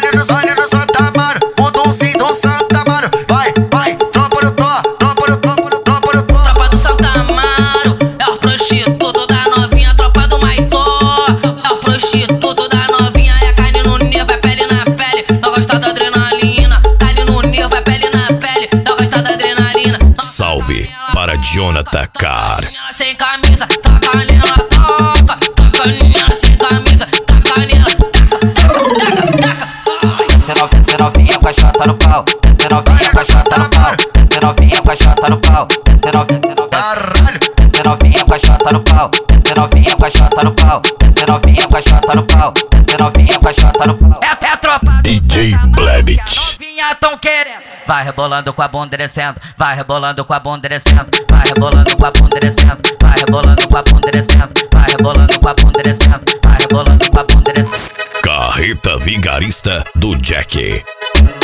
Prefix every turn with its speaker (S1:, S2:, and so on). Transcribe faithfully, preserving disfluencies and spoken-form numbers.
S1: baile do, baile do Santa Amaro, o Dulce do Santa Amaro. Vai, vai, tropa do Tó, tropa do, tropa do, tropa do Tó.
S2: Tropa do Santa Amaro, é o prostituto da novinha. Tropa do Maitó, é o prostituto da novinha. É carne no nervo, é pele na pele, não gosta da adrenalina. Carne no nervo, é pele na pele, não gosta da adrenalina.
S3: Salve para Jonathan Car.
S2: Sem camisa, taca nela, toca. Taca nela sem camisa, taca nela, taca, taca, taca.
S4: Desce novinha, desce novinha com a chota no pau. Desce novinha com a chota no pau. Desce novinha com a chota no pau. Desce novinha, desce novinha. Desce novinha com a chota no pau. Desce novinha com a chota no pau. Desce novinha com a chota no pau. Desce novinha com a chota no pau. É até a tropa
S3: D J Blebit.
S4: Novinha tão querendo. Vai rebolando com a bunda descendo. Vai rebolando com a bunda descendo. Vai rebolando com a bunda descendo. Vai rebolando com a bunda descendo. Vai rebolando com a bunda descendo. Vai rebolando com a bunda descendo.
S3: Carreta Vigarista do Jack.